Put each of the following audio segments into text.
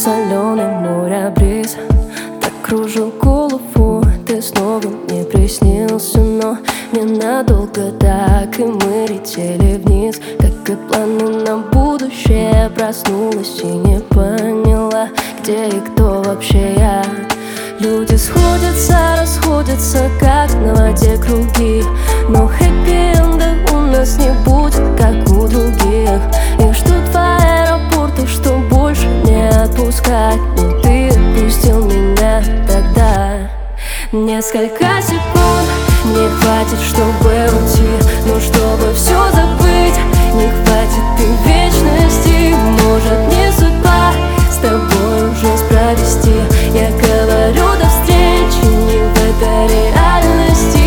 соленый моря-бриз так кружил голову. Ты снова мне приснился, но ненадолго так. И мы летели вниз, как и планы на будущее. Проснулась и не поняла, где и кто вообще я. Люди сходятся, расходятся, как на воде круги. Но хэппи-энда у нас не будет, как у других. Я жду в аэропорту, что больше не отпускать. Но ты отпустил меня тогда. Несколько секунд не хватит, чтобы уйти. Но чтобы все забыть, не хватит и вечности. Может, не судьба с тобой жизнь провести. Я говорю до встречи, не в этой реальности.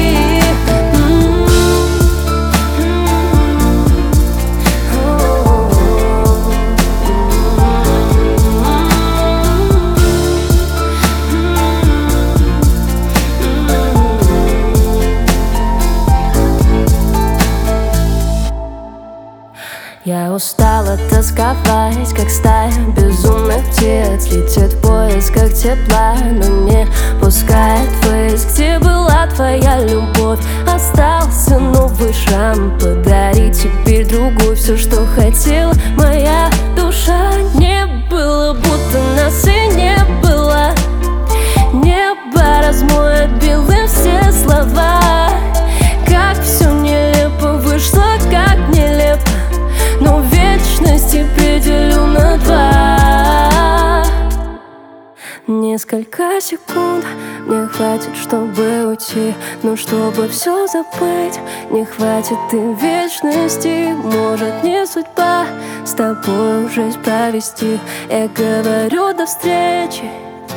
Я устала тосковать, как стая безумных птиц. Летит в поисках тепла, но не пускает ввысь. Где была твоя любовь? Остался новый шрам. Подари теперь другой все, что хотела моя душа. Не было, будто нас и не было. Небо размоет белым все слова. Как все нелепо вышло, как нелепо. Но вечности поделю на два. Несколько секунд мне хватит, чтобы уйти. Но чтобы все забыть, не хватит и вечности. Может, не судьба с тобой жизнь провести. Я говорю до встречи.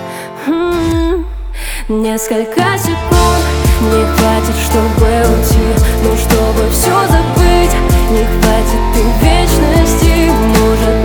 Несколько секунд не хватит, чтобы уйти. Но чтобы все забыть, не хватит и вечности. Может,